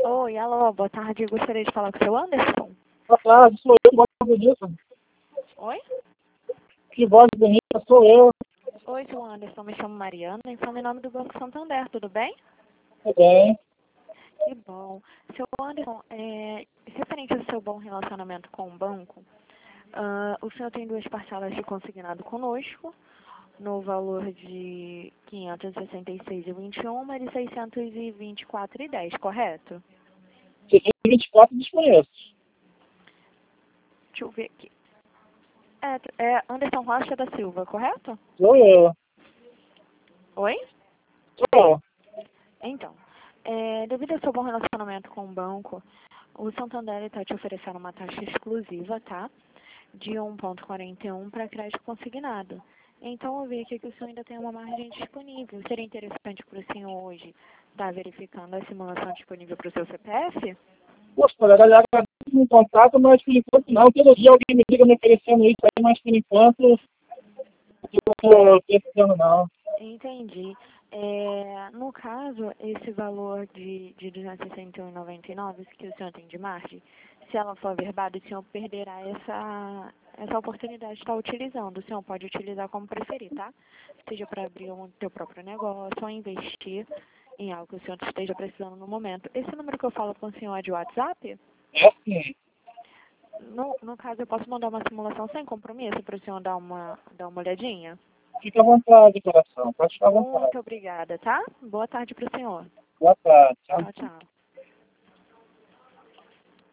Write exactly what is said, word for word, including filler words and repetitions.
Oi, alô, boa tarde. Gostaria de falar com o seu Anderson? Boa tarde, sou eu, que voz bonita. Oi? Que voz bonita, sou eu. Oi, seu Anderson. Me chamo Mariana e falo em nome do Banco Santander. Tudo bem? Tudo bem? Que bom. Seu Anderson, é, referente ao seu bom relacionamento com o banco, ah, o senhor tem duas parcelas de consignado conosco, no valor de quinhentos e sessenta e seis reais e vinte e um centavos e seiscentos e vinte e quatro reais e dez centavos, correto? seiscentos e vinte e quatro desconheço. Deixa eu ver aqui. É, é Anderson Rocha da Silva, correto? Sou eu. Oi? Sou eu. Então, é, devido ao seu bom relacionamento com o banco, o Santander está te oferecendo uma taxa exclusiva, tá? De um vírgula quarenta e um para crédito consignado. Então, eu vi aqui que o senhor ainda tem uma margem disponível. Seria interessante para o senhor hoje estar verificando a simulação disponível para o seu C P F? Poxa, galera, já agradeço um contato, mas por enquanto não. Todo dia alguém me liga me oferecendo isso aí, mas por enquanto eu não estou precisando não. Entendi. É, no caso, esse valor de, de duzentos e sessenta e um reais e noventa e nove centavos que o senhor tem de margem, se ela for averbada, o senhor perderá essa, essa oportunidade de estar utilizando. O senhor pode utilizar como preferir, tá? Seja para abrir um teu próprio negócio ou investir em algo que o senhor esteja precisando no momento. Esse número que eu falo com o senhor é de WhatsApp? É sim. No, no caso, eu posso mandar uma simulação sem compromisso para o senhor dar uma, dar uma olhadinha? Fica à vontade, coração. Pode ficar à vontade. Muito obrigada, tá? Boa tarde para o senhor. Boa tarde. Tchau. Tchau, tchau.